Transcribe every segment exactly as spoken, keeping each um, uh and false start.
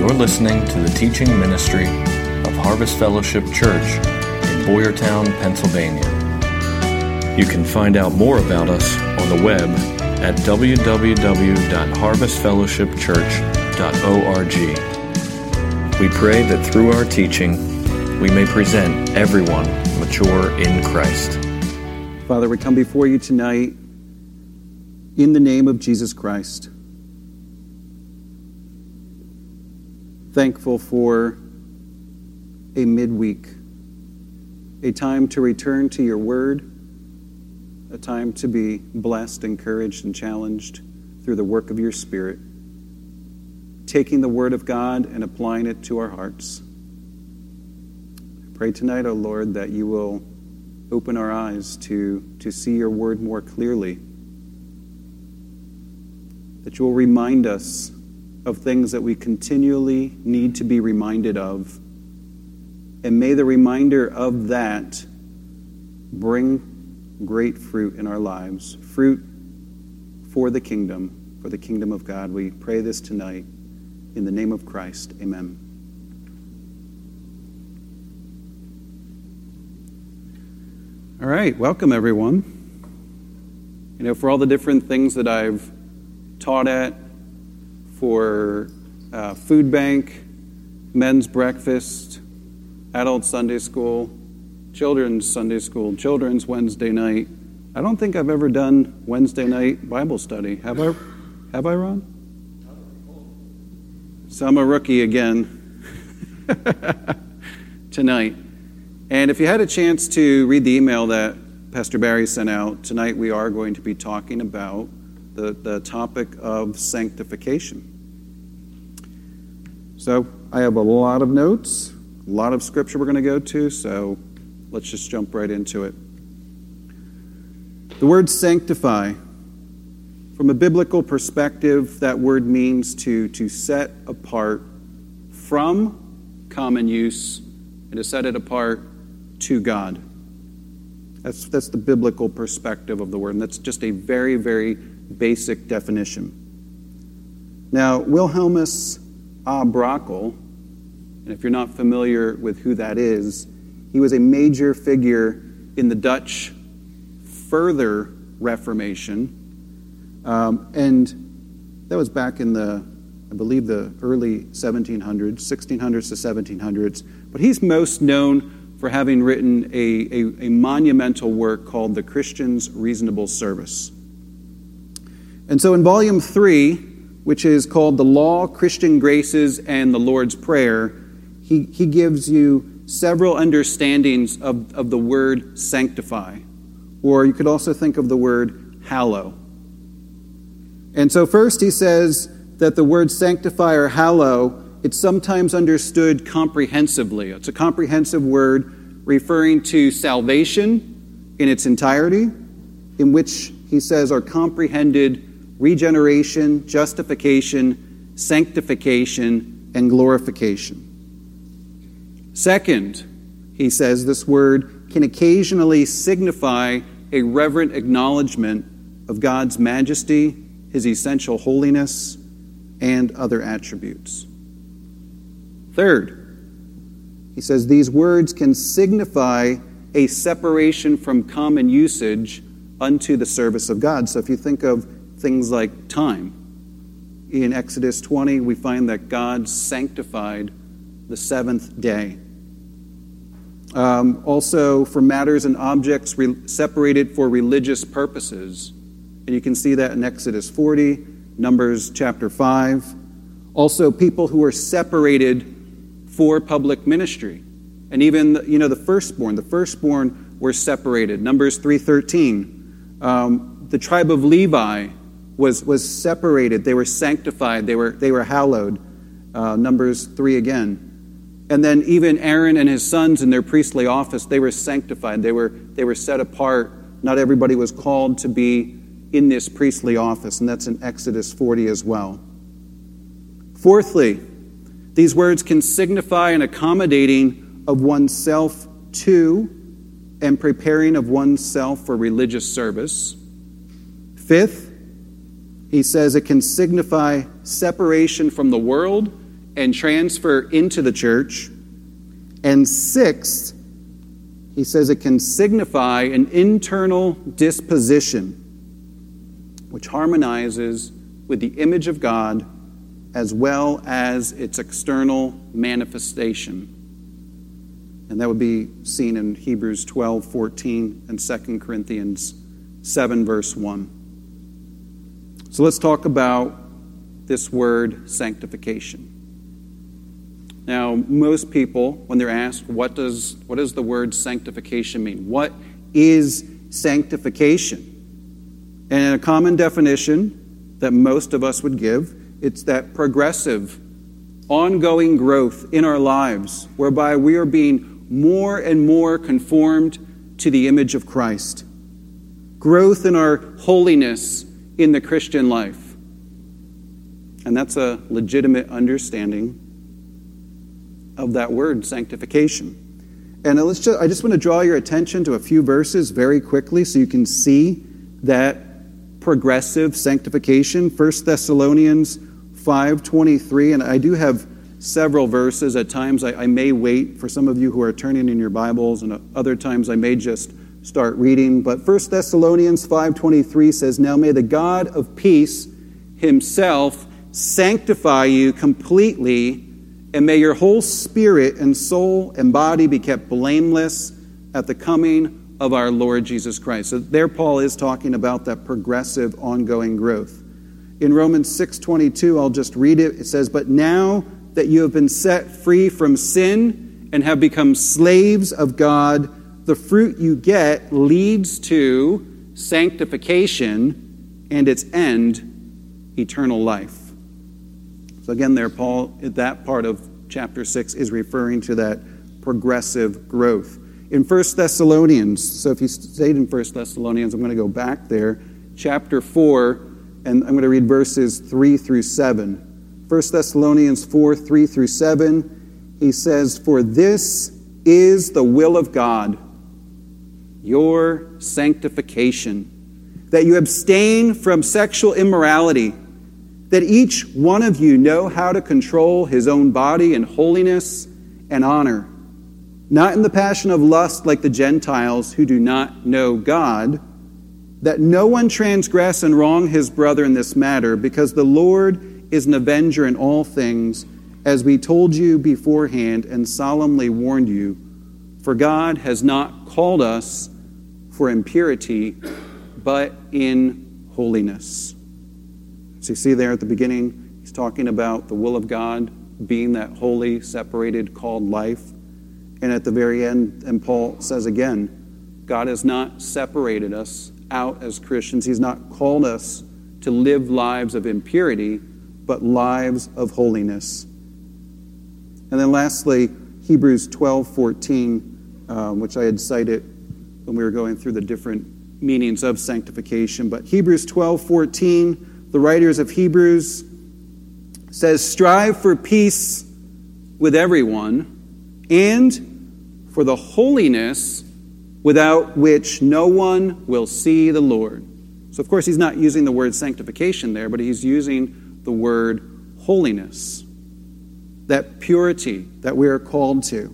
You're listening to the teaching ministry of Harvest Fellowship Church in Boyertown, Pennsylvania. You can find out more about us on the web at w w w dot harvest fellowship church dot org. We pray that through our teaching, we may present everyone mature in Christ. Father, we come before you tonight in the name of Jesus Christ. Thankful for a midweek, a time to return to your word, a time to be blessed, encouraged, and challenged through the work of your Spirit, taking the word of God and applying it to our hearts. I pray tonight, O Lord, that you will open our eyes to, to see your word more clearly, that you will remind us of things that we continually need to be reminded of. And may the reminder of that bring great fruit in our lives, fruit for the kingdom, for the kingdom of God. We pray this tonight in the name of Christ. Amen. All right, welcome everyone. You know, for all the different things that I've taught at, for uh, food bank, men's breakfast, adult Sunday school, children's Sunday school, children's Wednesday night. I don't think I've ever done Wednesday night Bible study. Have I, Have I, Ron? So I'm a rookie again tonight. And if you had a chance to read the email that Pastor Barry sent out, tonight we are going to be talking about the, the topic of sanctification. So I have a lot of notes, a lot of scripture we're going to go to, so let's just jump right into it. The word sanctify, from a biblical perspective, that word means to, to set apart from common use and to set it apart to God. That's, that's the biblical perspective of the word, and that's just a very, very basic definition. Now, Wilhelmus A. Brakel, and if you're not familiar with who that is, he was a major figure in the Dutch Further Reformation, um, and that was back in the, I believe, the early seventeen hundreds, sixteen hundreds to seventeen hundreds, but he's most known for having written a, a, a monumental work called The Christian's Reasonable Service. And so in volume three, which is called The Law, Christian Graces, and the Lord's Prayer, he, he gives you several understandings of, of the word sanctify, or you could also think of the word hallow. And so first he says that the word sanctify or hallow, it's sometimes understood comprehensively. It's a comprehensive word referring to salvation in its entirety, in which he says are comprehended regeneration, justification, sanctification, and glorification. Second, he says this word can occasionally signify a reverent acknowledgement of God's majesty, his essential holiness, and other attributes. Third, he says these words can signify a separation from common usage unto the service of God. So if you think of things like time, in Exodus twenty, we find that God sanctified the seventh day. Um, also, for matters and objects re- separated for religious purposes. And you can see that in Exodus forty, Numbers chapter five. Also, people who are separated for public ministry. And even, you know, the firstborn. The firstborn were separated. Numbers three thirteen. Um, the tribe of Levi was, was separated. They were sanctified. They were, they were hallowed. Uh, Numbers three again. And then even Aaron and his sons in their priestly office, they were sanctified. They were, they were set apart. Not everybody was called to be in this priestly office, and that's in Exodus forty as well. Fourthly, these words can signify an accommodating of oneself to and preparing of oneself for religious service. Fifth, he says it can signify separation from the world and transfer into the church. And sixth, he says it can signify an internal disposition which harmonizes with the image of God as well as its external manifestation. And that would be seen in Hebrews twelve fourteen and Second Corinthians seven, verse one. So let's talk about this word sanctification. Now, most people, when they're asked, what does, what does the word sanctification mean? What is sanctification? And in a common definition that most of us would give, it's that progressive, ongoing growth in our lives, whereby we are being more and more conformed to the image of Christ. Growth in our holiness in the Christian life. And that's a legitimate understanding of that word, sanctification. And let's just, I just want to draw your attention to a few verses very quickly so you can see that progressive sanctification. First Thessalonians five twenty-three, and I do have several verses. At times I, I may wait for some of you who are turning in your Bibles, and other times I may just start reading. But First Thessalonians five twenty-three says, "Now may the God of peace himself sanctify you completely, and may your whole spirit and soul and body be kept blameless at the coming of our Lord Jesus Christ." So there Paul is talking about that progressive, ongoing growth. In Romans six twenty-two, I'll just read it. It says, "But now that you have been set free from sin and have become slaves of God, the fruit you get leads to sanctification and its end, eternal life." So again there, Paul, that part of chapter six is referring to that progressive growth. In First Thessalonians, so if you stayed in First Thessalonians, I'm going to go back there, chapter four, and I'm going to read verses three through seven. First Thessalonians four, three through seven, he says, "For this is the will of God, your sanctification, that you abstain from sexual immorality, that each one of you know how to control his own body in holiness and honor, not in the passion of lust like the Gentiles who do not know God, that no one transgress and wrong his brother in this matter, because the Lord is an avenger in all things, as we told you beforehand and solemnly warned you. For God has not called us for impurity, but in holiness." So you see there at the beginning, he's talking about the will of God being that holy, separated, called life. And at the very end, and Paul says again, God has not separated us out as Christians. He's not called us to live lives of impurity, but lives of holiness. And then lastly, Hebrews twelve fourteen, um, which I had cited when we were going through the different meanings of sanctification. But Hebrews twelve fourteen, the writers of Hebrews says, "Strive for peace with everyone and for the holiness without which no one will see the Lord." So of course he's not using the word sanctification there, but he's using the word holiness, that purity that we are called to.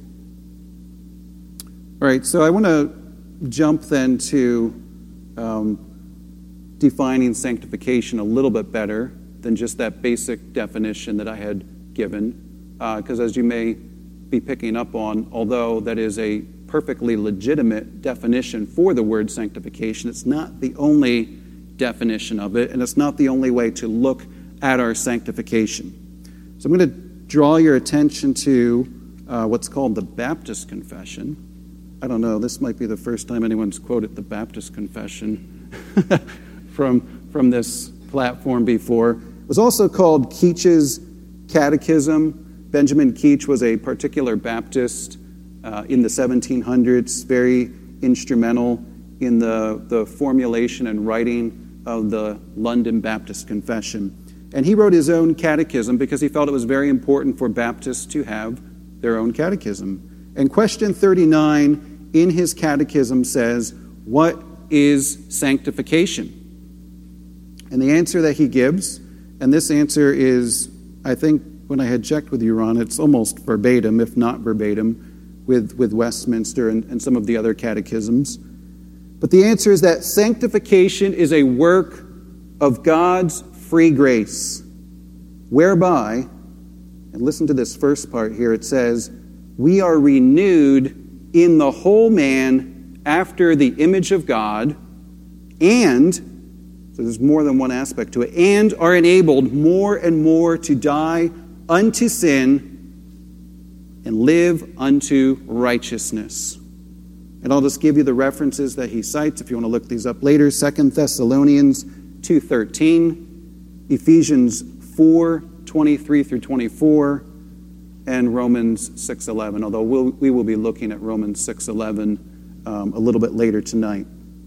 All right, so I want to jump then to um, defining sanctification a little bit better than just that basic definition that I had given. Because uh, as you may be picking up on, although that is a perfectly legitimate definition for the word sanctification, it's not the only definition of it, and it's not the only way to look at our sanctification. So I'm going to draw your attention to uh, what's called the Baptist Confession. I don't know, this might be the first time anyone's quoted the Baptist Confession from, from this platform before. It was also called Keach's Catechism. Benjamin Keach was a particular Baptist uh, in the seventeen hundreds, very instrumental in the, the formulation and writing of the London Baptist Confession. And he wrote his own catechism because he felt it was very important for Baptists to have their own catechism. And question thirty-nine in his catechism says, "What is sanctification?" And the answer that he gives, and this answer is, I think, when I had checked with you, Ron, it's almost verbatim, if not verbatim, with, with Westminster and, and some of the other catechisms. But the answer is that sanctification is a work of God's free grace, whereby, and listen to this first part here, it says, we are renewed in the whole man after the image of God, and, so there's more than one aspect to it, and are enabled more and more to die unto sin and live unto righteousness. And I'll just give you the references that he cites if you want to look these up later. Second Thessalonians two thirteen, Ephesians four twenty-three through twenty-four, and Romans six eleven, although we'll, we will be looking at Romans six eleven um, a little bit later tonight.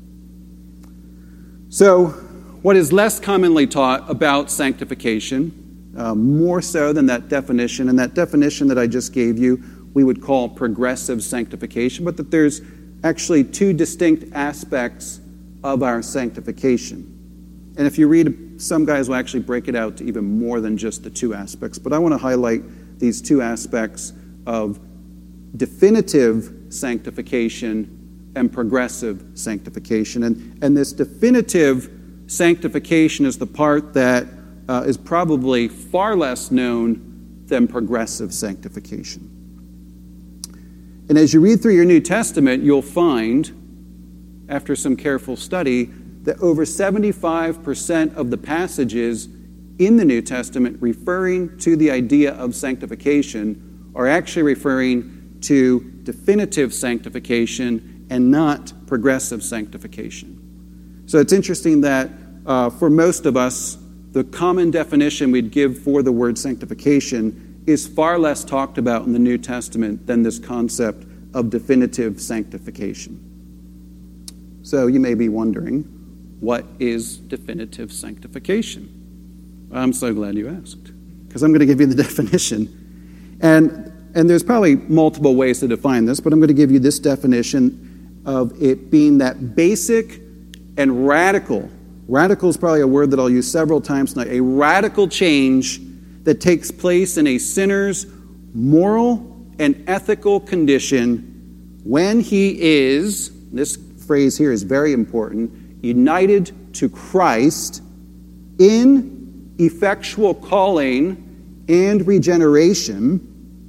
So, what is less commonly taught about sanctification, uh, more so than that definition, and that definition that I just gave you, we would call progressive sanctification, but that there's actually two distinct aspects of our sanctification. And if you read, some guys will actually break it out to even more than just the two aspects. But I want to highlight these two aspects of definitive sanctification and progressive sanctification. And, and this definitive sanctification is the part that uh, is probably far less known than progressive sanctification. And as you read through your New Testament, you'll find, after some careful study, that over seventy-five percent of the passages in the New Testament referring to the idea of sanctification are actually referring to definitive sanctification and not progressive sanctification. So it's interesting that uh, for most of us, the common definition we'd give for the word sanctification is far less talked about in the New Testament than this concept of definitive sanctification. So you may be wondering, what is definitive sanctification? I'm so glad you asked, because I'm going to give you the definition. And, and there's probably multiple ways to define this, but I'm going to give you this definition of it being that basic and radical, radical is probably a word that I'll use several times tonight, a radical change that takes place in a sinner's moral and ethical condition when he is, this phrase here is very important, united to Christ in effectual calling and regeneration.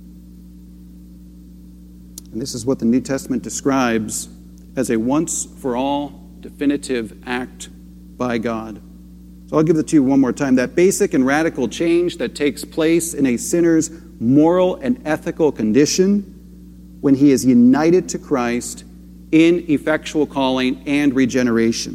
And this is what the New Testament describes as a once-for-all definitive act by God. So I'll give it to you one more time. That basic and radical change that takes place in a sinner's moral and ethical condition when he is united to Christ in effectual calling and regeneration.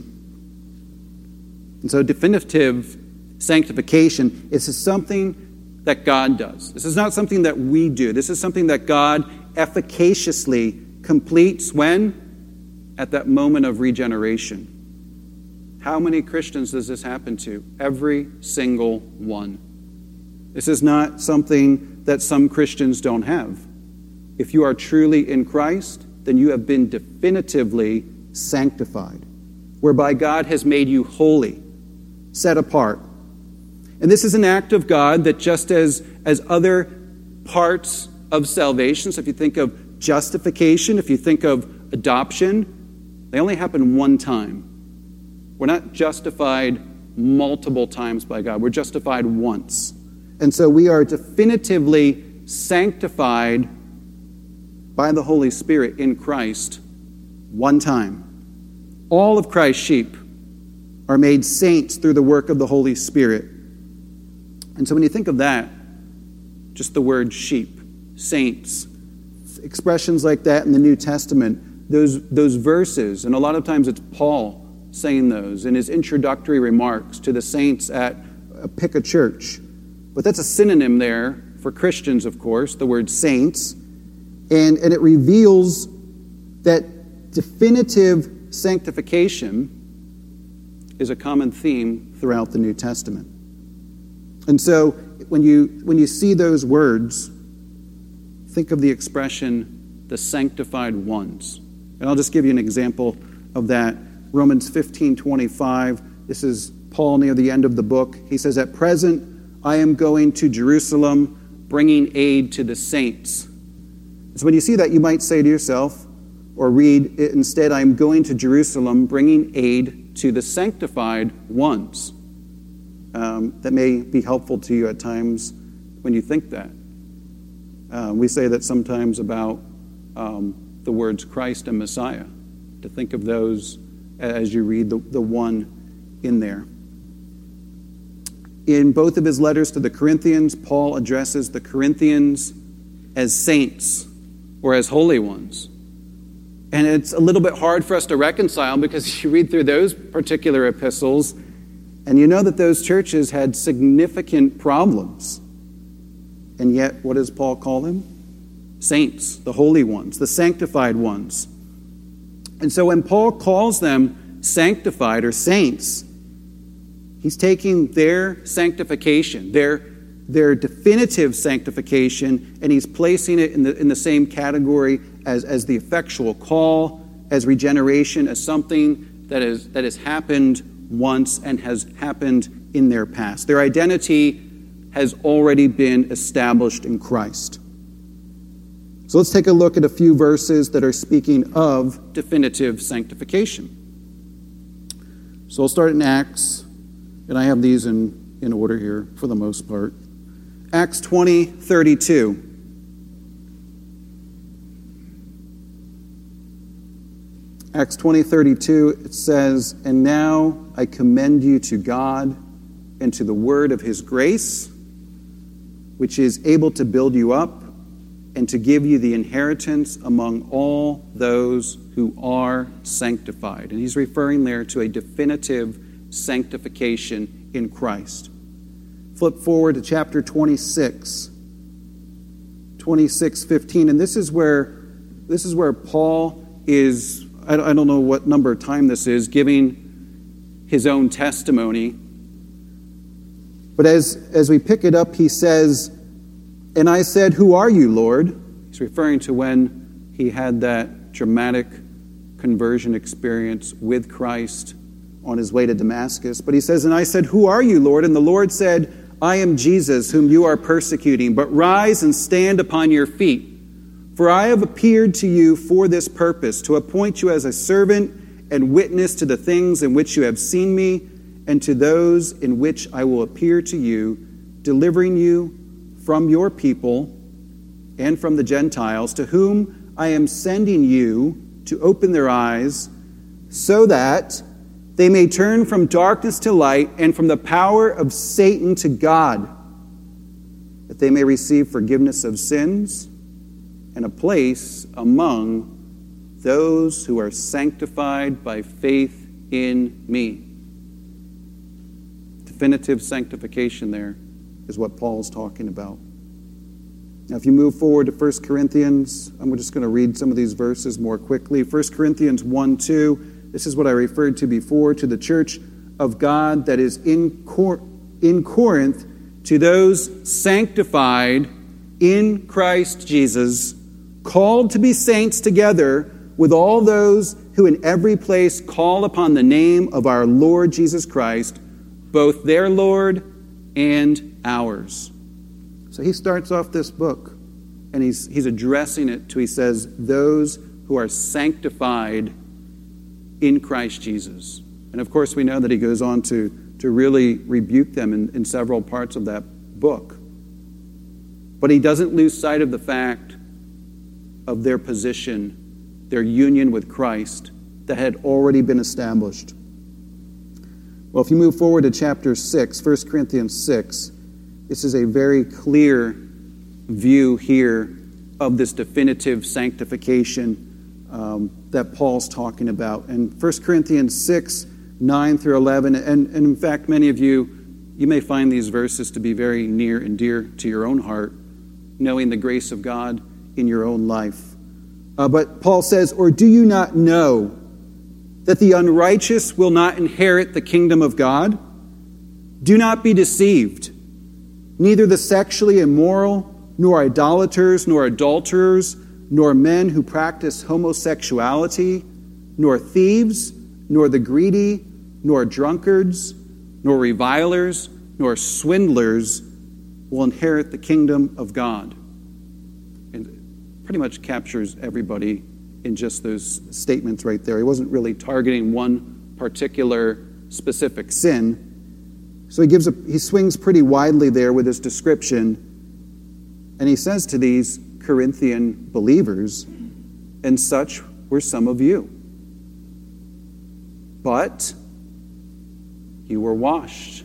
And so definitive sanctification is something that God does. This is not something that we do. This is something that God efficaciously completes when? At that moment of regeneration. How many Christians does this happen to? Every single one. This is not something that some Christians don't have. If you are truly in Christ, then you have been definitively sanctified, whereby God has made you holy, set apart. And this is an act of God that just as, as other parts of salvation, so if you think of justification, if you think of adoption, they only happen one time. We're not justified multiple times by God. We're justified once. And so we are definitively sanctified by the Holy Spirit in Christ one time. All of Christ's sheep are made saints through the work of the Holy Spirit. And so when you think of that, just the word sheep, saints, expressions like that in the New Testament, those, those verses, and a lot of times it's Paul saying those in his introductory remarks to the saints at pick a church. But that's a synonym there for Christians, of course, the word saints. And, and it reveals that definitive sanctification is a common theme throughout the New Testament. And so when you, when you see those words, think of the expression, the sanctified ones. And I'll just give you an example of that. Romans fifteen twenty-five. This is Paul near the end of the book. He says, "At present I am going to Jerusalem, bringing aid to the saints. So when you see that, you might say to yourself, or read, instead, I am going to Jerusalem, bringing aid to the sanctified ones. Um, that may be helpful to you at times when you think that. Uh, we say that sometimes about um, the words Christ and Messiah, to think of those as you read the, the one in there. In both of his letters to the Corinthians, Paul addresses the Corinthians as saints or as holy ones. And it's a little bit hard for us to reconcile because you read through those particular epistles and you know that those churches had significant problems. And yet, what does Paul call them? Saints, the holy ones, the sanctified ones. And so when Paul calls them sanctified or saints, he's taking their sanctification, their, their definitive sanctification, and he's placing it in the, in the same category as, as the effectual call, as regeneration, as something that is, that has happened once and has happened in their past. Their identity has already been established in Christ. So let's take a look at a few verses that are speaking of definitive sanctification. So I'll start in Acts, and I have these in, in order here for the most part. Acts twenty thirty-two. Acts twenty thirty-two, it says, "And now I commend you to God and to the word of his grace, which is able to build you up and to give you the inheritance among all those who are sanctified." And he's referring there to a definitive sanctification in Christ. Flip forward to chapter twenty-six. twenty-six fifteen. And this is where this is where Paul is, I don't know what number of time this is, giving his own testimony. But as, as we pick it up, he says, "And I said, 'Who are you, Lord?'" He's referring to when he had that dramatic conversion experience with Christ on his way to Damascus. But he says, "And I said, 'Who are you, Lord?' And the Lord said, 'I am Jesus, whom you are persecuting. But rise and stand upon your feet. For I have appeared to you for this purpose, to appoint you as a servant and witness to the things in which you have seen me, and to those in which I will appear to you, delivering you from your people and from the Gentiles, to whom I am sending you to open their eyes, so that they may turn from darkness to light and from the power of Satan to God, that they may receive forgiveness of sins and a place among those who are sanctified by faith in me." Definitive sanctification there is what Paul's talking about. Now, if you move forward to First Corinthians, I'm just going to read some of these verses more quickly. First Corinthians one two, this is what I referred to before, to the church of God that is in, Cor- in Corinth, to those sanctified in Christ Jesus, called to be saints together with all those who in every place call upon the name of our Lord Jesus Christ, both their Lord and ours. So he starts off this book, and he's, he's addressing it to, he says, those who are sanctified in Christ Jesus. And of course we know that he goes on to, to really rebuke them in, in several parts of that book. But he doesn't lose sight of the fact of their position, their union with Christ that had already been established. Well, if you move forward to chapter six, First Corinthians six, this is a very clear view here of this definitive sanctification um, that Paul's talking about. And First Corinthians six, nine through eleven, and, and in fact, many of you, you may find these verses to be very near and dear to your own heart, knowing the grace of God in your own life. Uh, but Paul says, "Or do you not know that the unrighteous will not inherit the kingdom of God? Do not be deceived. Neither the sexually immoral, nor idolaters, nor adulterers, nor men who practice homosexuality, nor thieves, nor the greedy, nor drunkards, nor revilers, nor swindlers will inherit the kingdom of God. And it pretty much captures everybody in just those statements right there. He wasn't really targeting one particular specific sin. So he gives a, he swings pretty widely there with his description. And he says to these Corinthian believers, and such were some of you. But you were washed.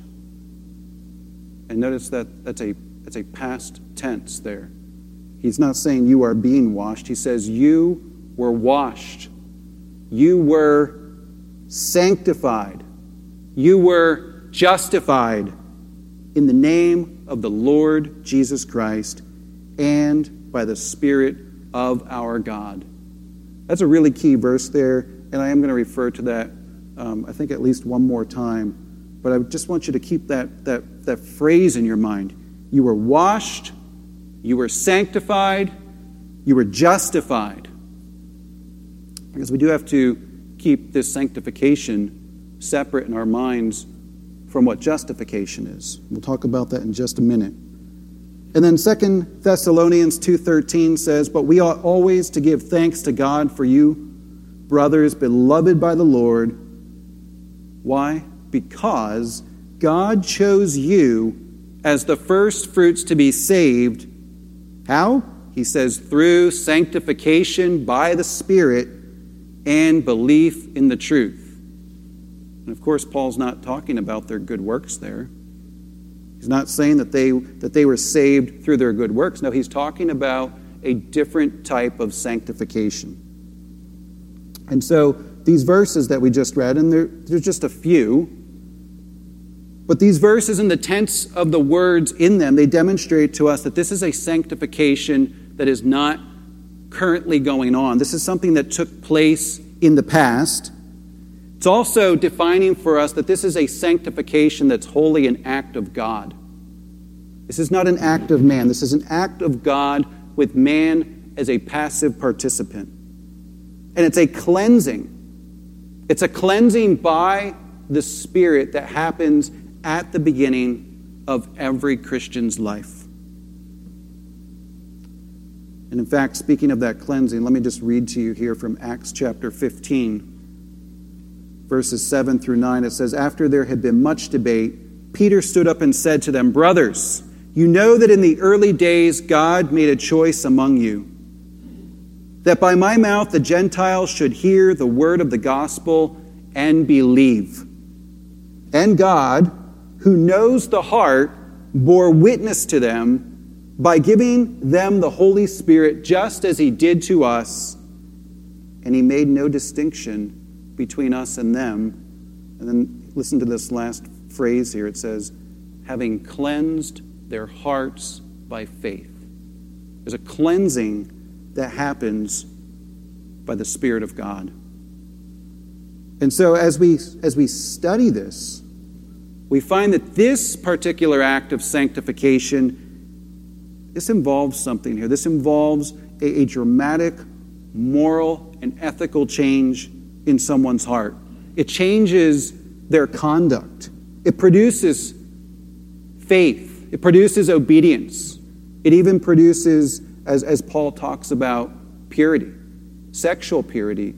And notice that that's a, that's a past tense there. He's not saying you are being washed. He says you were washed. You were sanctified. You were justified in the name of the Lord Jesus Christ and by the Spirit of our God. That's a really key verse there, and I am going to refer to that, um, I think, at least one more time. But I just want you to keep that, that, that phrase in your mind. You were washed, you were sanctified, you were justified. Because we do have to keep this sanctification separate in our minds from what justification is. We'll talk about that in just a minute. And then Second Thessalonians two thirteen says, but we ought always to give thanks to God for you, brothers, beloved by the Lord. Why? Because God chose you as the first fruits to be saved. How? He says, through sanctification by the Spirit and belief in the truth. And of course, Paul's not talking about their good works there. He's not saying that they that they were saved through their good works. No, he's talking about a different type of sanctification. And so these verses that we just read, and there, there's just a few, but these verses and the tense of the words in them, they demonstrate to us that this is a sanctification that is not currently going on. This is something that took place in the past. It's also defining for us that this is a sanctification that's wholly an act of God. This is not an act of man. This is an act of God with man as a passive participant. And it's a cleansing. It's a cleansing by the Spirit that happens at the beginning of every Christian's life. And in fact, speaking of that cleansing, let me just read to you here from Acts chapter fifteen. Verses seven through nine, it says, after there had been much debate, Peter stood up and said to them, brothers, you know that in the early days God made a choice among you, that by my mouth the Gentiles should hear the word of the gospel and believe. And God, who knows the heart, bore witness to them by giving them the Holy Spirit just as he did to us, and he made no distinction between us and them. And then listen to this last phrase here. It says, having cleansed their hearts by faith. There's a cleansing that happens by the Spirit of God. And so as we as we study this, we find that this particular act of sanctification, this involves something here. This involves a, a dramatic moral and ethical change in someone's heart. It changes their conduct. It produces faith. It produces obedience. It even produces, as, as Paul talks about, purity, sexual purity.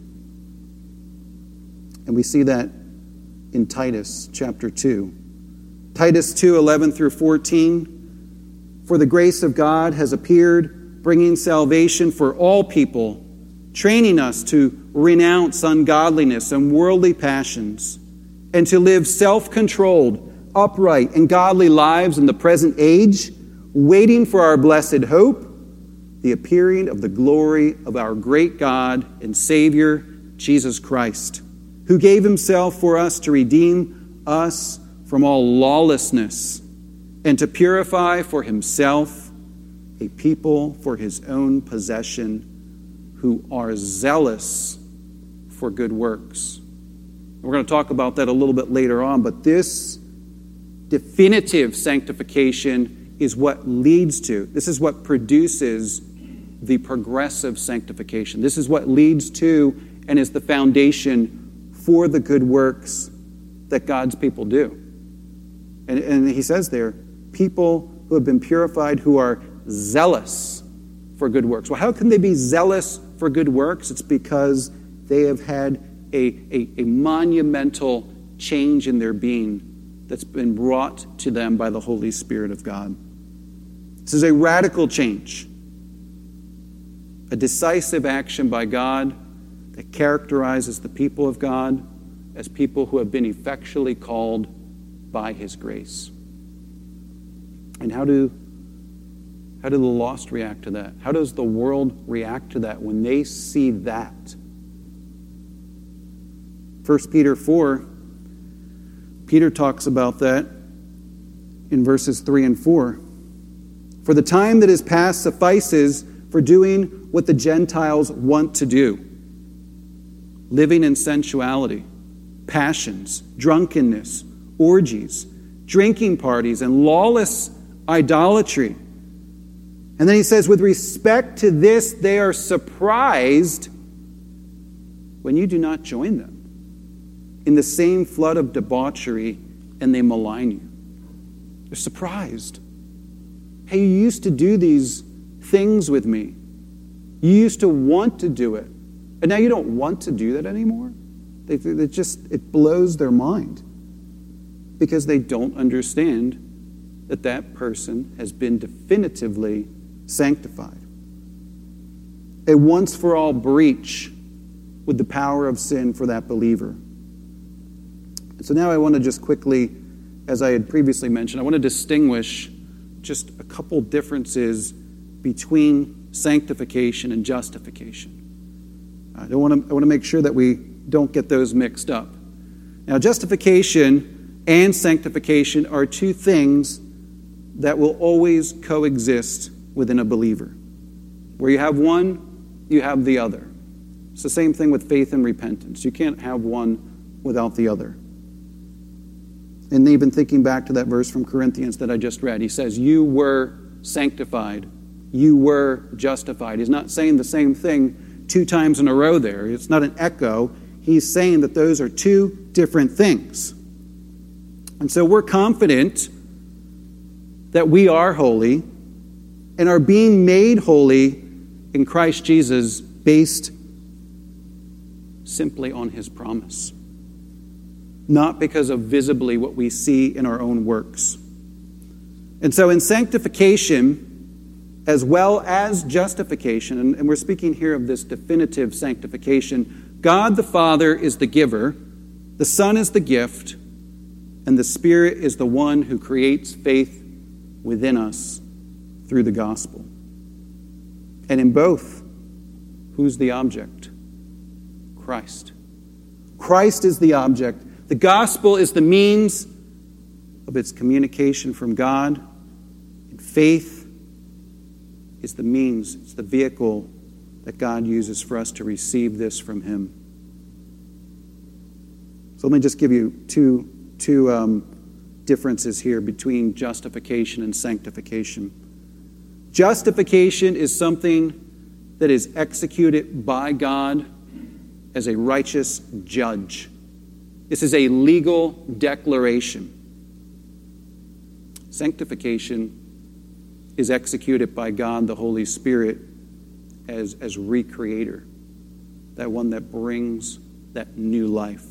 And we see that in Titus chapter two. Titus two, eleven through fourteen. For the grace of God has appeared, bringing salvation for all people, training us to renounce ungodliness and worldly passions, and to live self-controlled, upright, and godly lives in the present age, waiting for our blessed hope, the appearing of the glory of our great God and Savior, Jesus Christ, who gave himself for us to redeem us from all lawlessness and to purify for himself a people for his own possession, who are zealous for good works. We're going to talk about that a little bit later on, but this definitive sanctification is what leads to, this is what produces the progressive sanctification. This is what leads to and is the foundation for the good works that God's people do. And, and he says there, people who have been purified, who are zealous for good works. Well, how can they be zealous for good works? It's because they have had a, a, a monumental change in their being that's been brought to them by the Holy Spirit of God. This is a radical change, a decisive action by God that characterizes the people of God as people who have been effectually called by His grace. And how do, how do the lost react to that? How does the world react to that when they see that? First Peter four, Peter talks about that in verses three and four. For the time that is past suffices for doing what the Gentiles want to do, living in sensuality, passions, drunkenness, orgies, drinking parties, and lawless idolatry. And then he says, with respect to this, they are surprised when you do not join them in the same flood of debauchery, and they malign you. They're surprised. Hey, you used to do these things with me. You used to want to do it. And now you don't want to do that anymore? They, they just, it blows their mind. Because they don't understand that that person has been definitively sanctified. A once-for-all breach with the power of sin for that believer. And so now I want to just quickly, as I had previously mentioned, I want to distinguish just a couple differences between sanctification and justification. I don't want to, I want to make sure that we don't get those mixed up. Now, justification and sanctification are two things that will always coexist within a believer. Where you have one, you have the other. It's the same thing with faith and repentance. You can't have one without the other. And even thinking back to that verse from Corinthians that I just read, he says, you were sanctified, you were justified. He's not saying the same thing two times in a row there. It's not an echo. He's saying that those are two different things. And so we're confident that we are holy and are being made holy in Christ Jesus based simply on His promise. Not because of visibly what we see in our own works. And so in sanctification, as well as justification, and, and we're speaking here of this definitive sanctification, God the Father is the giver, the Son is the gift, and the Spirit is the one who creates faith within us through the gospel. And in both, who's the object? Christ. Christ is the object. The gospel is the means of its communication from God. And faith is the means, it's the vehicle that God uses for us to receive this from Him. So let me just give you two, two um, differences here between justification and sanctification. Justification is something that is executed by God as a righteous judge. This is a legal declaration. Sanctification is executed by God, the Holy Spirit, as, as recreator, that one that brings that new life.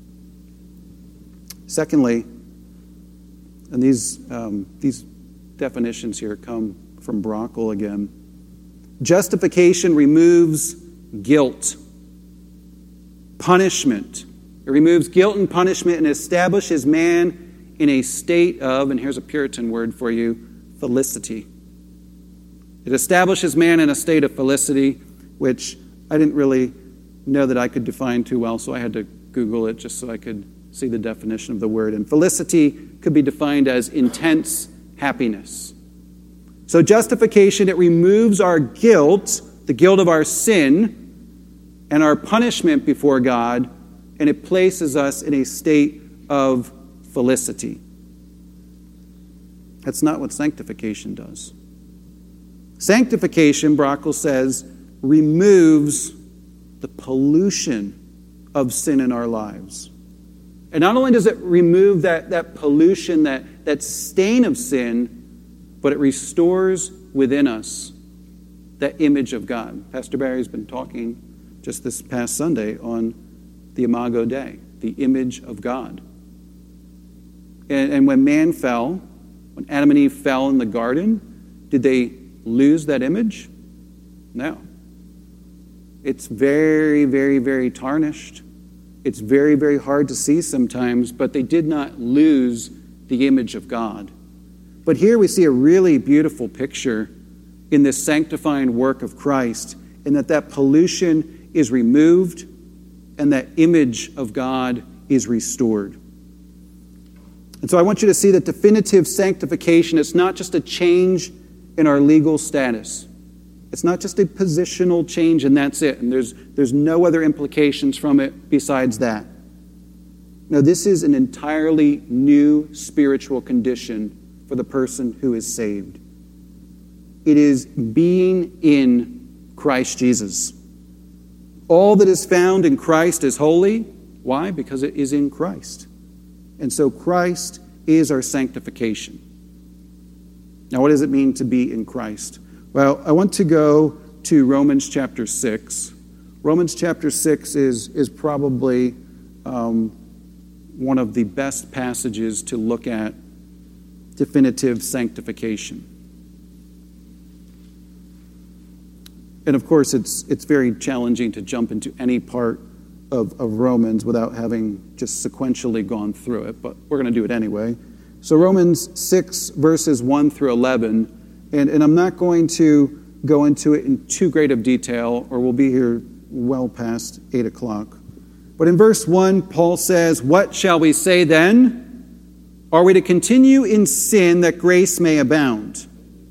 Secondly, and these, um, these definitions here come from Brockle again, justification removes guilt, punishment. It removes guilt and punishment and establishes man in a state of, and here's a Puritan word for you, felicity. It establishes man in a state of felicity, which I didn't really know that I could define too well, so I had to Google it just so I could see the definition of the word. And felicity could be defined as intense happiness. So justification, it removes our guilt, the guilt of our sin, and our punishment before God, and it places us in a state of felicity. That's not what sanctification does. Sanctification, Brockle says, removes the pollution of sin in our lives. And not only does it remove that, that pollution, that, that stain of sin, but it restores within us that image of God. Pastor Barry's been talking just this past Sunday on the Imago Dei, the image of God. And, and when man fell, when Adam and Eve fell in the garden, did they lose that image? No. It's very, very, very tarnished. It's very, very hard to see sometimes, but they did not lose the image of God. But here we see a really beautiful picture in this sanctifying work of Christ, in that that pollution is removed and that image of God is restored. And so I want you to see that definitive sanctification is not just a change in our legal status. It's not just a positional change and that's it. And there's, there's no other implications from it besides that. No, this is an entirely new spiritual condition for the person who is saved. It is being in Christ Jesus. All that is found in Christ is holy. Why? Because it is in Christ. And so Christ is our sanctification. Now, what does it mean to be in Christ? Well, I want to go to Romans chapter six. Romans chapter six is, is probably um, one of the best passages to look at definitive sanctification. And of course, it's it's very challenging to jump into any part of, of Romans without having just sequentially gone through it, but we're going to do it anyway. So Romans six, verses one through eleven, and, and I'm not going to go into it in too great of detail, or we'll be here well past eight o'clock. But in verse one, Paul says, "What shall we say then? Are we to continue in sin that grace may abound?"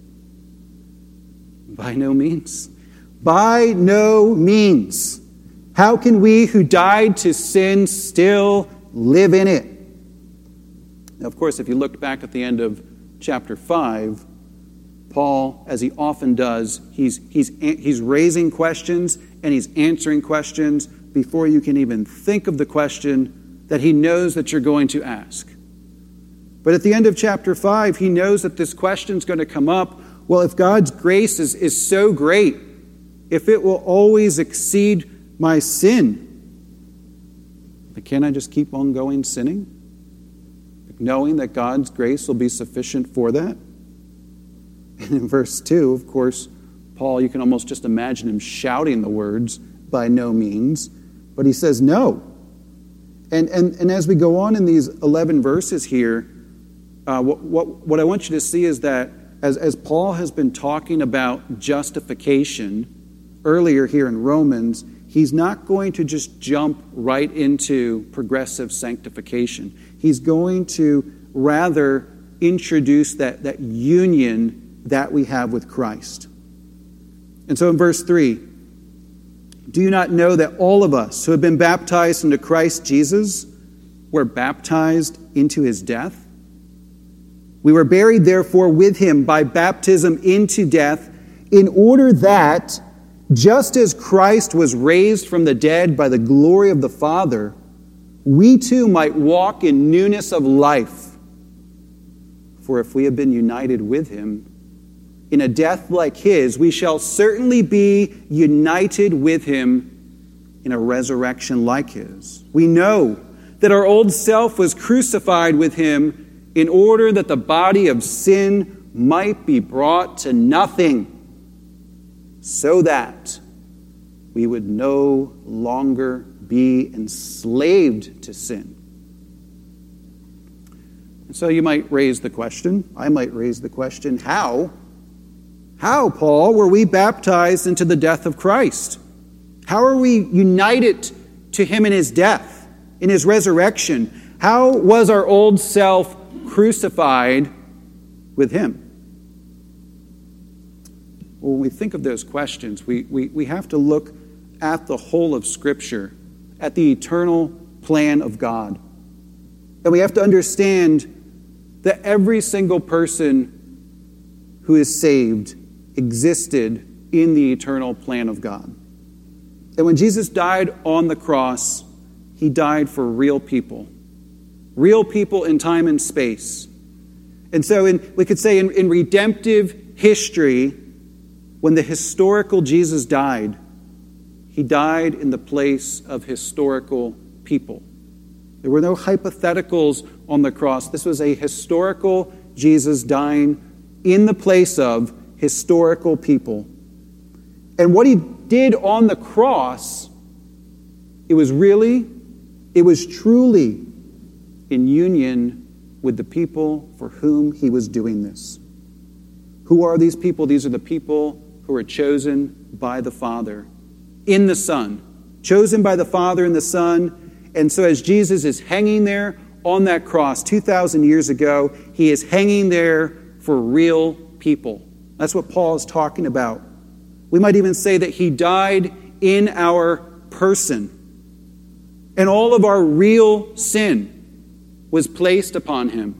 By no means. By no means. How can we who died to sin still live in it? Now, of course, if you look back at the end of chapter five, Paul, as he often does, he's, he's, he's raising questions and he's answering questions before you can even think of the question that he knows that you're going to ask. But at the end of chapter five, he knows that this question is going to come up. Well, if God's grace is, is so great, if it will always exceed my sin, but can I just keep on going sinning? Knowing that God's grace will be sufficient for that? And in verse two, of course, Paul, you can almost just imagine him shouting the words, "by no means." But he says no. And, and, and as we go on in these eleven verses here, uh, what, what, what I want you to see is that as, as Paul has been talking about justification earlier here in Romans, he's not going to just jump right into progressive sanctification. He's going to rather introduce that, that union that we have with Christ. And so in verse three, "Do you not know that all of us who have been baptized into Christ Jesus were baptized into his death? We were buried, therefore, with him by baptism into death, in order that, just as Christ was raised from the dead by the glory of the Father, we too might walk in newness of life. For if we have been united with him in a death like his, we shall certainly be united with him in a resurrection like his. We know that our old self was crucified with him in order that the body of sin might be brought to nothing, so that we would no longer be enslaved to sin." And so you might raise the question, I might raise the question, how? How, Paul, were we baptized into the death of Christ? How are we united to him in his death, in his resurrection? How was our old self crucified with him? When we think of those questions, we, we, we have to look at the whole of Scripture, at the eternal plan of God. And we have to understand that every single person who is saved existed in the eternal plan of God. And when Jesus died on the cross, he died for real people. Real people in time and space. And so in, we could say in, in redemptive history, when the historical Jesus died, he died in the place of historical people. There were no hypotheticals on the cross. This was a historical Jesus dying in the place of historical people. And what he did on the cross, it was really, it was truly in union with the people for whom he was doing this. Who are these people? These are the people who are chosen by the Father in the Son. Chosen by the Father in the Son. And so as Jesus is hanging there on that cross two thousand years ago, he is hanging there for real people. That's what Paul is talking about. We might even say that he died in our person. And all of our real sin was placed upon him.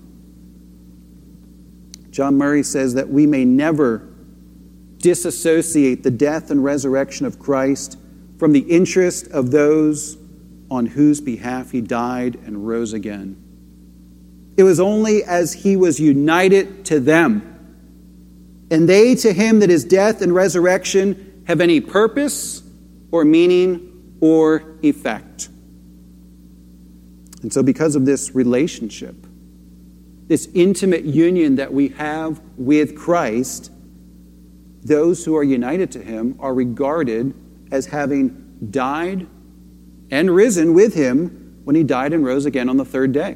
John Murray says that we may never disassociate the death and resurrection of Christ from the interest of those on whose behalf he died and rose again. It was only as he was united to them, and they to him, that his death and resurrection have any purpose or meaning or effect. And so because of this relationship, this intimate union that we have with Christ, those who are united to him are regarded as having died and risen with him when he died and rose again on the third day.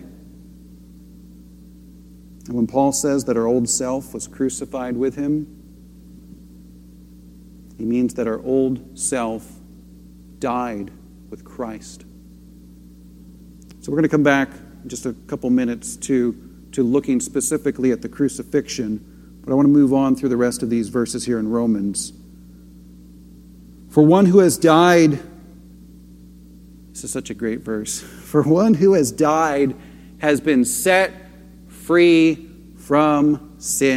And when Paul says that our old self was crucified with him, he means that our old self died with Christ. So we're going to come back in just a couple minutes to, to looking specifically at the crucifixion, but I want to move on through the rest of these verses here in Romans. For one who has died, this is such a great verse, for one who has died has been set free from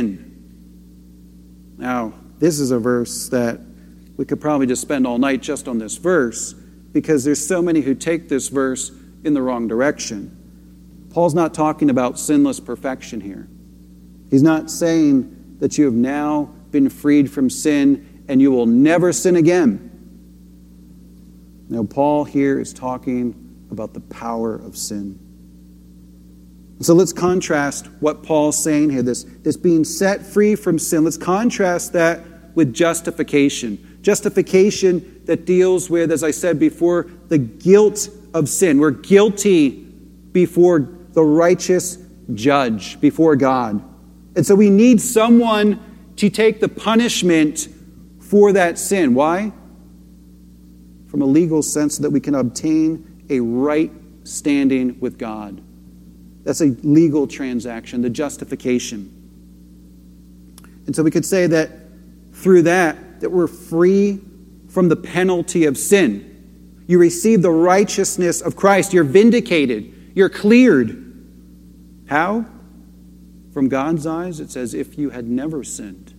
sin. Now, this is a verse that we could probably just spend all night just on this verse, because there's so many who take this verse in the wrong direction. Paul's not talking about sinless perfection here. He's not saying that you have now been freed from sin and you will never sin again. No, Paul here is talking about the power of sin. So let's contrast what Paul's saying here, this, this being set free from sin. Let's contrast that with justification. Justification that deals with, as I said before, the guilt of sin. We're guilty before the righteous judge, before God. And so we need someone to take the punishment for that sin. Why? From a legal sense, so that we can obtain a right standing with God. That's a legal transaction, the justification. And so we could say that through that, that we're free from the penalty of sin. You receive the righteousness of Christ. You're vindicated. You're cleared. How? From God's eyes, it's as if you had never sinned.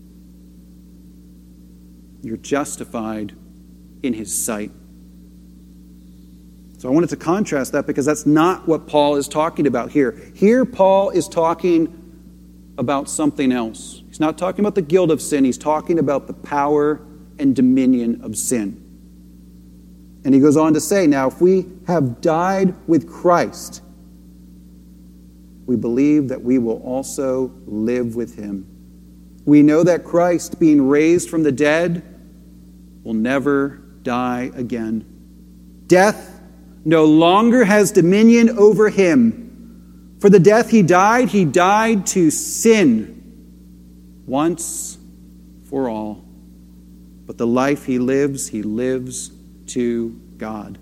You're justified in his sight. So I wanted to contrast that because that's not what Paul is talking about here. Here, Paul is talking about something else. He's not talking about the guilt of sin. He's talking about the power and dominion of sin. And he goes on to say, now, if we have died with Christ, we believe that we will also live with him. We know that Christ, being raised from the dead, will never die again. Death no longer has dominion over him. For the death he died, he died to sin once for all. But the life he lives, he lives to God.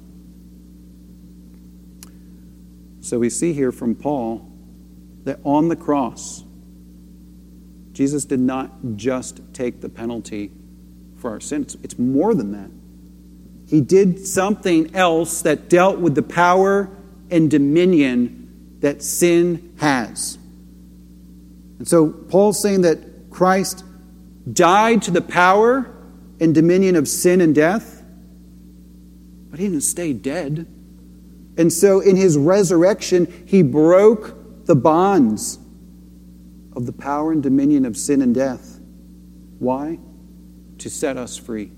So we see here from Paul that on the cross, Jesus did not just take the penalty for our sins. It's more than that. He did something else that dealt with the power and dominion that sin has. And so Paul's saying that Christ died to the power and dominion of sin and death, but he didn't stay dead. And so in his resurrection, he broke the bonds of the power and dominion of sin and death. Why? To set us free.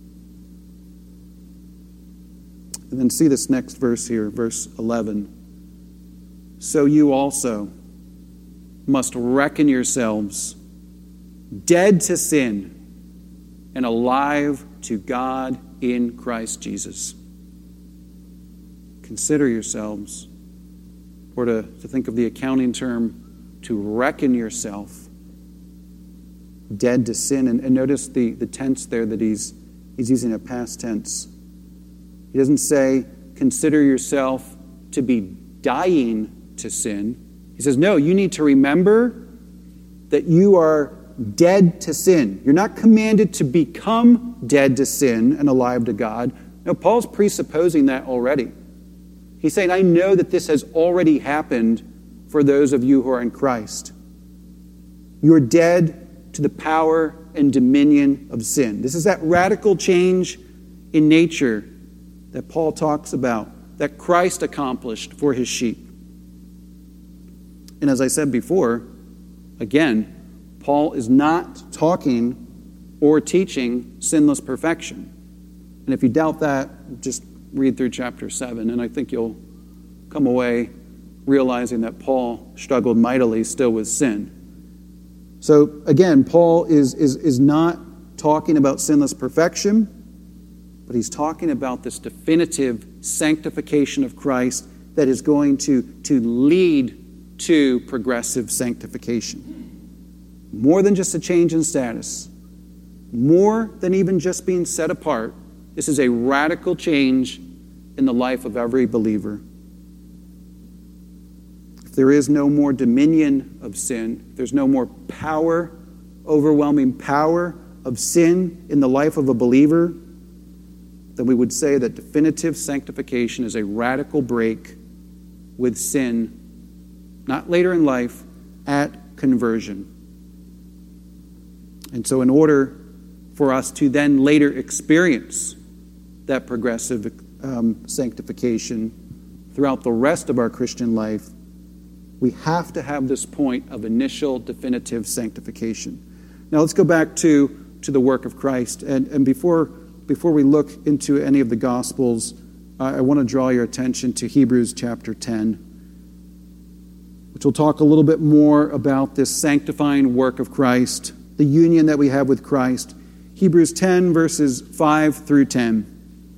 And then see this next verse here, verse eleven. So you also must reckon yourselves dead to sin and alive to God in Christ Jesus. Consider yourselves, or to, to think of the accounting term, to reckon yourself dead to sin. And, and notice the, the tense there that he's, he's using a past tense. He doesn't say, consider yourself to be dying to sin. He says, no, you need to remember that you are dead to sin. You're not commanded to become dead to sin and alive to God. No, Paul's presupposing that already. He's saying, I know that this has already happened for those of you who are in Christ. You're dead to the power and dominion of sin. This is that radical change in nature that Paul talks about, that Christ accomplished for his sheep. And as I said before, again, Paul is not talking or teaching sinless perfection. And if you doubt that, just read through chapter seven, and I think you'll come away realizing that Paul struggled mightily still with sin. So again, Paul is, is, is not talking about sinless perfection, but he's talking about this definitive sanctification of Christ that is going to, to lead to progressive sanctification. More than just a change in status, more than even just being set apart, this is a radical change in the life of every believer. If there is no more dominion of sin, if there's no more power, overwhelming power of sin in the life of a believer, then we would say that definitive sanctification is a radical break with sin, not later in life, at conversion. And so in order for us to then later experience that progressive um, sanctification throughout the rest of our Christian life, we have to have this point of initial definitive sanctification. Now let's go back to, to the work of Christ. And, and before, before we look into any of the Gospels, I, I want to draw your attention to Hebrews chapter ten, which will talk a little bit more about this sanctifying work of Christ, the union that we have with Christ. Hebrews ten, verses five through ten.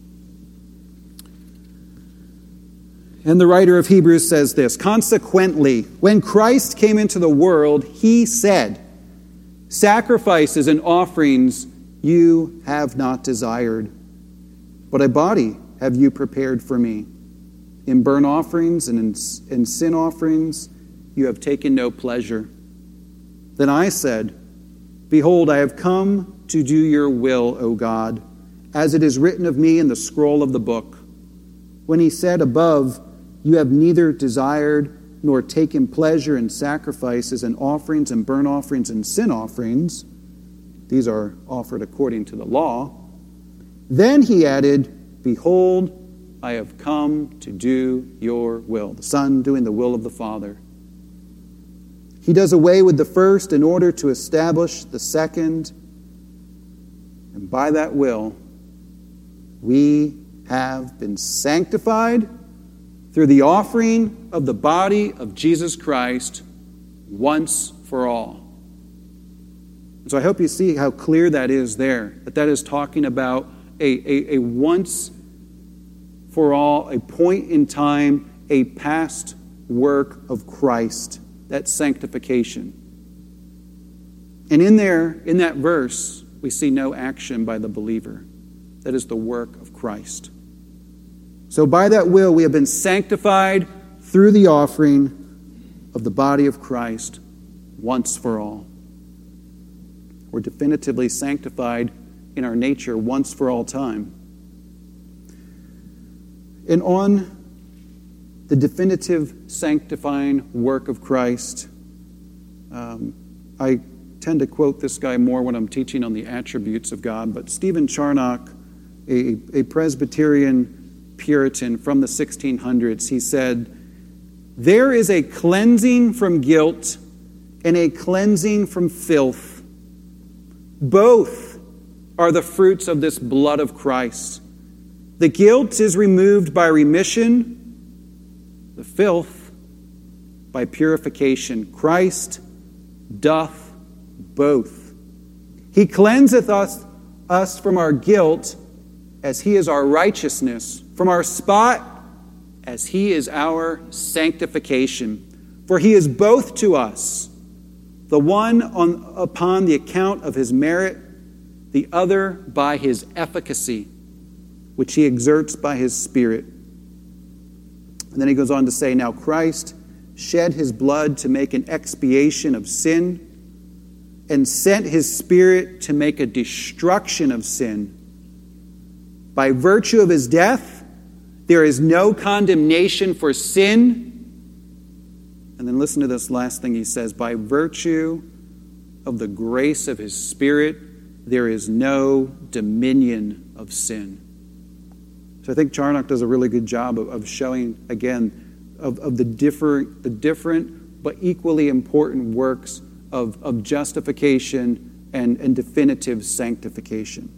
And the writer of Hebrews says this, consequently, when Christ came into the world, he said, sacrifices and offerings you have not desired, but a body have you prepared for me. In burnt offerings and in, in sin offerings you have taken no pleasure. Then I said, behold, I have come to do your will, O God, as it is written of me in the scroll of the book. When he said above, you have neither desired nor taken pleasure in sacrifices and offerings and burnt offerings and sin offerings, these are offered according to the law. Then he added, behold, I have come to do your will. The Son doing the will of the Father. He does away with the first in order to establish the second. And by that will, we have been sanctified through the offering of the body of Jesus Christ once for all. So I hope you see how clear that is there, that that is talking about a, a, a once for all, a point in time, a past work of Christ, that sanctification. And in there, in that verse, we see no action by the believer. That is the work of Christ. So by that will, we have been sanctified through the offering of the body of Christ once for all. We're definitively sanctified in our nature once for all time. And on the definitive sanctifying work of Christ, um, I tend to quote this guy more when I'm teaching on the attributes of God, but Stephen Charnock, a, a Presbyterian Puritan from the sixteen hundreds, he said, there is a cleansing from guilt and a cleansing from filth. Both are the fruits of this blood of Christ. The guilt is removed by remission, the filth by purification. Christ doth both. He cleanseth us, us from our guilt as he is our righteousness, from our spot as he is our sanctification. For he is both to us, the one on, upon the account of his merit, the other by his efficacy, which he exerts by his Spirit. And then he goes on to say, now Christ shed his blood to make an expiation of sin, and sent his Spirit to make a destruction of sin. By virtue of his death, there is no condemnation for sin. And then listen to this last thing he says. By virtue of the grace of his Spirit, there is no dominion of sin. So I think Charnock does a really good job of, of showing, again, of, of the, different, the different but equally important works of, of justification and, and definitive sanctification.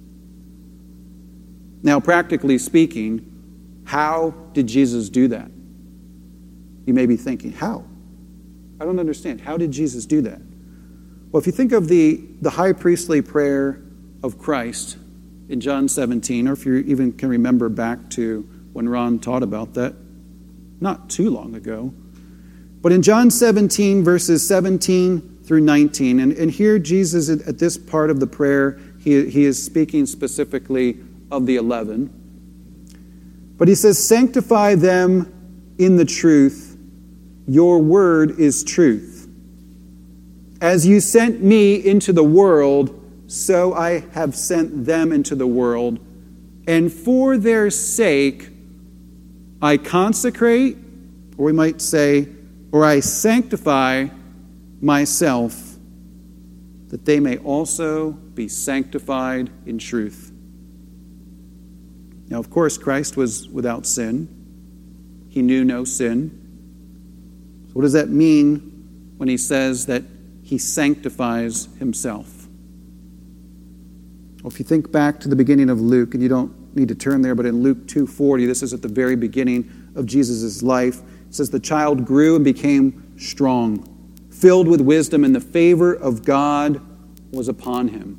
Now, practically speaking, how did Jesus do that? You may be thinking, how? I don't understand. How did Jesus do that? Well, if you think of the, the high priestly prayer of Christ in John seventeen, or if you even can remember back to when Ron taught about that, not too long ago. But in John seventeen, verses seventeen through nineteen, and, and here Jesus, at this part of the prayer, he, he is speaking specifically of the eleven. But he says, sanctify them in the truth. Your word is truth. As you sent me into the world, so I have sent them into the world. And for their sake, I consecrate, or we might say, or I sanctify myself, that they may also be sanctified in truth. Now, of course, Christ was without sin. He knew no sin. So what does that mean when he says that he sanctifies himself? Well, if you think back to the beginning of Luke, and you don't need to turn there, but in Luke two forty, this is at the very beginning of Jesus' life, it says, the child grew and became strong, filled with wisdom, and the favor of God was upon him.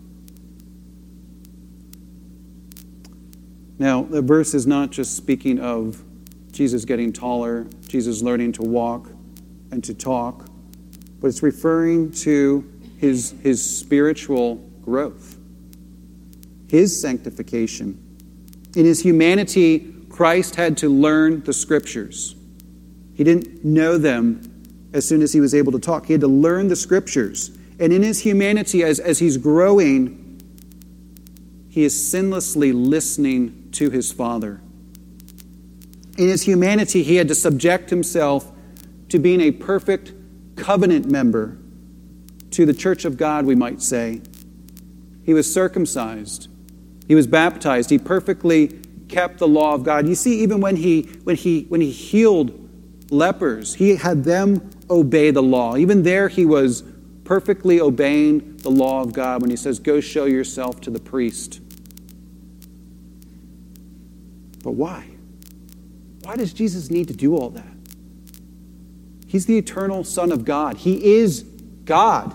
Now, the verse is not just speaking of Jesus getting taller, Jesus learning to walk and to talk, but it's referring to his, his spiritual growth, his sanctification. In his humanity, Christ had to learn the Scriptures. He didn't know them as soon as he was able to talk. He had to learn the Scriptures. And in his humanity, as, as he's growing, he is sinlessly listening to his Father. In his humanity, he had to subject himself to being a perfect covenant member to the church of God, we might say. He was circumcised. He was baptized. He perfectly kept the law of God. You see, even when he when he when he healed lepers, he had them obey the law. Even there, he was perfectly obeying the law of God when he says, "Go show yourself to the priest." But why? Why does Jesus need to do all that? He's the eternal Son of God. He is God.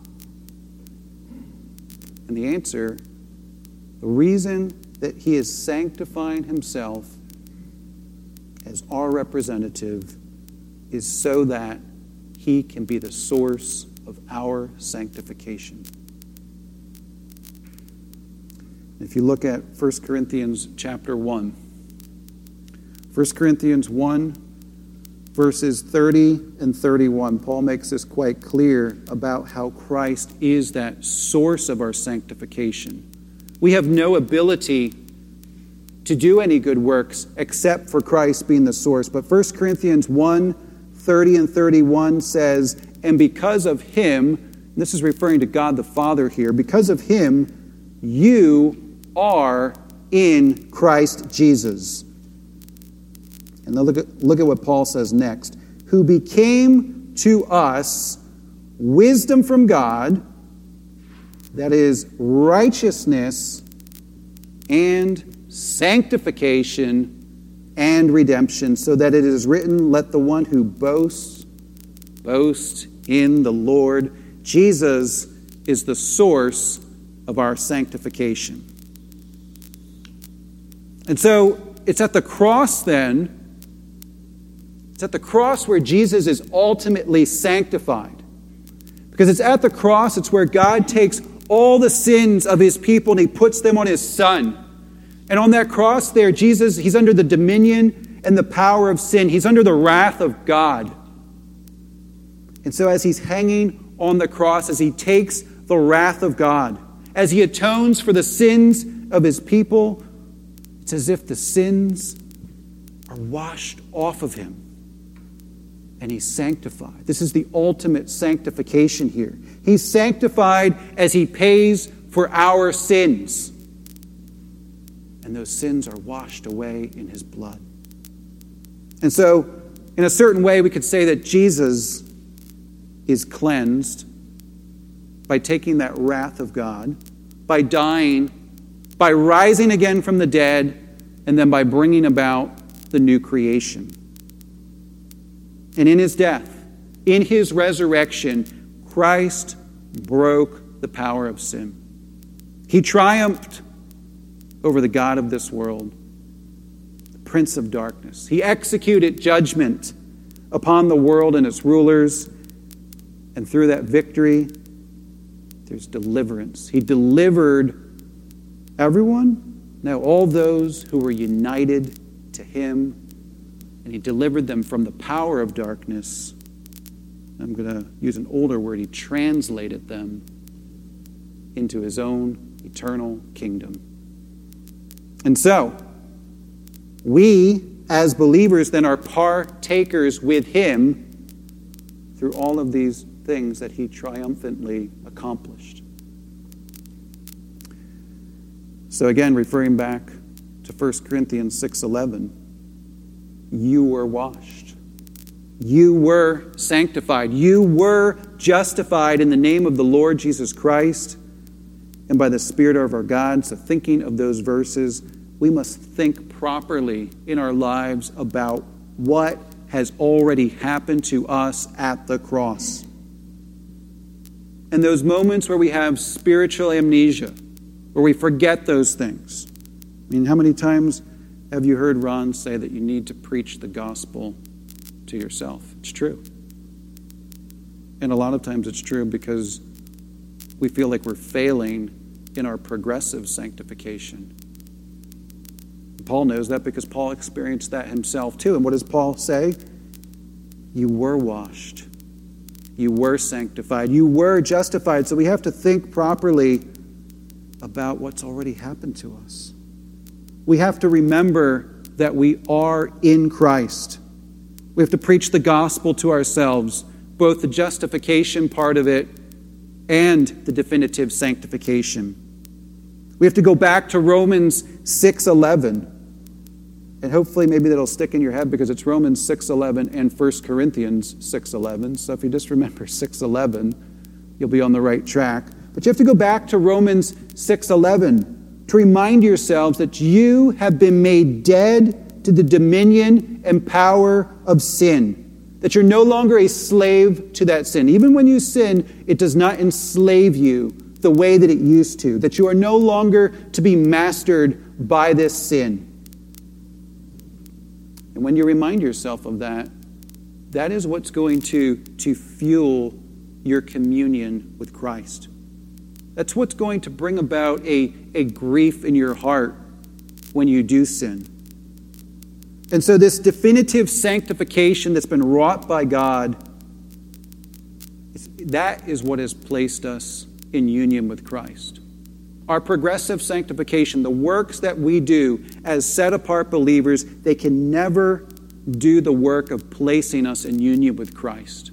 And the answer, the reason that he is sanctifying himself as our representative is so that he can be the source of our sanctification. If you look at First Corinthians chapter one, First Corinthians one, verses thirty and thirty-one, Paul makes this quite clear about how Christ is that source of our sanctification. We have no ability to do any good works except for Christ being the source. But First Corinthians one, thirty and thirty-one says, and because of him, and this is referring to God the Father here, because of him, you are in Christ Jesus. And look at, look at what Paul says next. Who became to us wisdom from God, that is righteousness and sanctification and redemption, so that it is written, let the one who boasts, boast in the Lord. Jesus is the source of our sanctification. And so it's at the cross then, it's at the cross where Jesus is ultimately sanctified. Because it's at the cross, it's where God takes all the sins of his people and he puts them on his Son. And on that cross there, Jesus, he's under the dominion and the power of sin. He's under the wrath of God. And so as he's hanging on the cross, as he takes the wrath of God, as he atones for the sins of his people, it's as if the sins are washed off of him and he's sanctified. This is the ultimate sanctification here. He's sanctified as he pays for our sins. And those sins are washed away in his blood. And so, in a certain way, we could say that Jesus is cleansed by taking that wrath of God, by dying, by rising again from the dead, and then by bringing about the new creation. And in his death, in his resurrection, Christ broke the power of sin. He triumphed over the god of this world, the prince of darkness. He executed judgment upon the world and its rulers, and through that victory, there's deliverance. He delivered everyone, no, all those who were united to him, and he delivered them from the power of darkness. I'm going to use an older word. He translated them into his own eternal kingdom. And so, we as believers then are partakers with him through all of these things that he triumphantly accomplished. So again, referring back to First Corinthians six eleven, you were washed. You were sanctified. You were justified in the name of the Lord Jesus Christ and by the Spirit of our God. So thinking of those verses, we must think properly in our lives about what has already happened to us at the cross. And those moments where we have spiritual amnesia, where we forget those things. I mean, how many times have you heard Ron say that you need to preach the gospel to yourself? It's true. And a lot of times it's true because we feel like we're failing in our progressive sanctification. Paul knows that because Paul experienced that himself too. And what does Paul say? You were washed. You were sanctified. You were justified. So we have to think properly about what's already happened to us. We have to remember that we are in Christ. We have to preach the gospel to ourselves, both the justification part of it and the definitive sanctification. We have to go back to Romans six eleven. And hopefully maybe that'll stick in your head because it's Romans six eleven and First Corinthians six eleven. So if you just remember six eleven, you'll be on the right track. But you have to go back to Romans six eleven to remind yourselves that you have been made dead to the dominion and power of sin. That you're no longer a slave to that sin. Even when you sin, it does not enslave you the way that it used to. That you are no longer to be mastered by this sin. And when you remind yourself of that, that is what's going to, to fuel your communion with Christ. That's what's going to bring about a, a grief in your heart when you do sin. And so this definitive sanctification that's been wrought by God, that is what has placed us in union with Christ. Our progressive sanctification, the works that we do as set-apart believers, they can never do the work of placing us in union with Christ.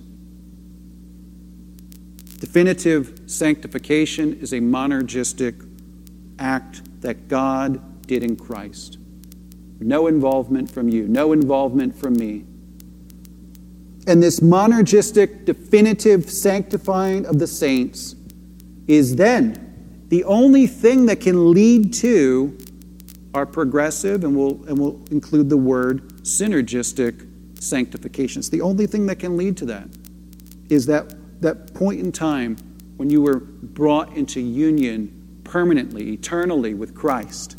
Definitive sanctification is a monergistic act that God did in Christ. No involvement from you, no involvement from me. And this monergistic, definitive sanctifying of the saints is then the only thing that can lead to our progressive, and we'll, and we'll include the word synergistic sanctification. It's the only thing that can lead to that, is that, that point in time when you were brought into union permanently, eternally with Christ.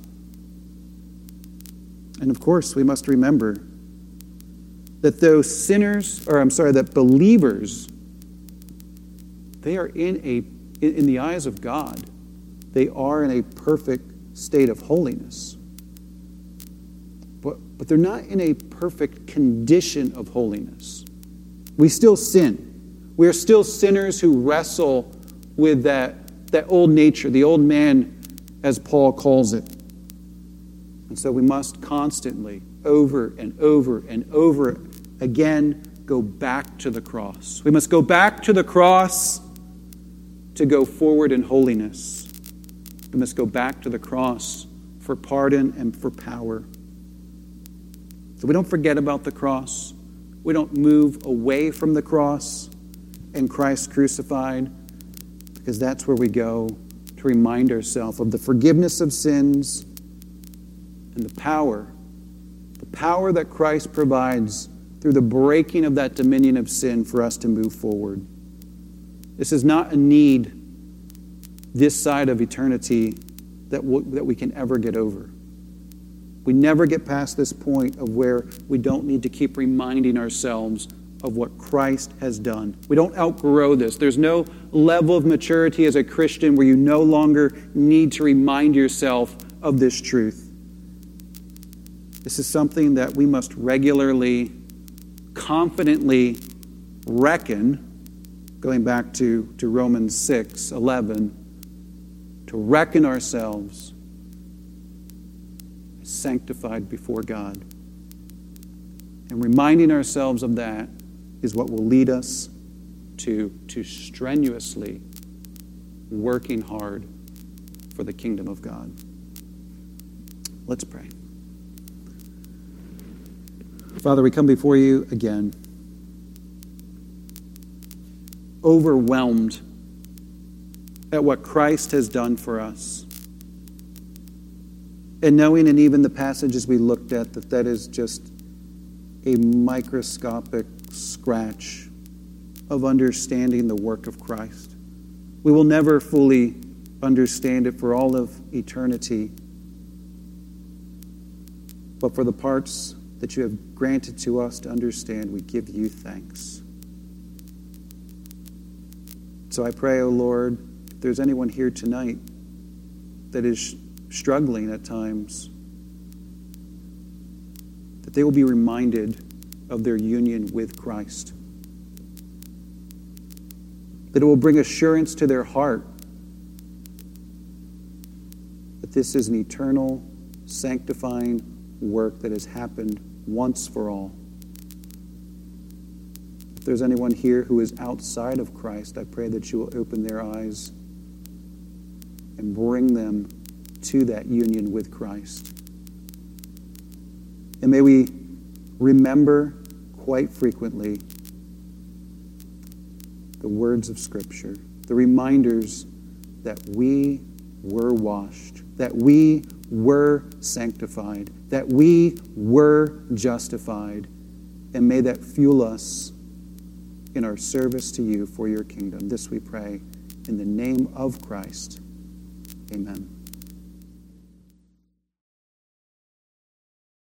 And of course, we must remember that those sinners, or I'm sorry, that believers, they are in a, in the eyes of God, they are in a perfect state of holiness. But, but they're not in a perfect condition of holiness. We still sin. We are still sinners who wrestle with that, that old nature, the old man, as Paul calls it. And so we must constantly, over and over and over again, go back to the cross. We must go back to the cross to go forward in holiness. We must go back to the cross for pardon and for power. So we don't forget about the cross. We don't move away from the cross and Christ crucified, because that's where we go to remind ourselves of the forgiveness of sins and the power, the power that Christ provides through the breaking of that dominion of sin for us to move forward. This is not a need this side of eternity that we, that we can ever get over. We never get past this point of where we don't need to keep reminding ourselves of what Christ has done. We don't outgrow this. There's no level of maturity as a Christian where you no longer need to remind yourself of this truth. This is something that we must regularly, confidently reckon, going back to, to Romans six eleven, to reckon ourselves as sanctified before God. And reminding ourselves of that is what will lead us to, to strenuously working hard for the kingdom of God. Let's pray. Father, we come before you again, overwhelmed at what Christ has done for us. And knowing in even the passages we looked at that that is just a microscopic scratch of understanding the work of Christ. We will never fully understand it for all of eternity. But for the parts that you have granted to us to understand, we give you thanks. So I pray, O Lord, if there's anyone here tonight that is struggling at times, that they will be reminded of their union with Christ. That it will bring assurance to their heart that this is an eternal, sanctifying work that has happened once for all. If there's anyone here who is outside of Christ, I pray that you will open their eyes and bring them to that union with Christ. And may we remember quite frequently the words of Scripture, the reminders that we were washed, that we were sanctified, that we were justified, and may that fuel us in our service to you for your kingdom. This we pray in the name of Christ. Amen.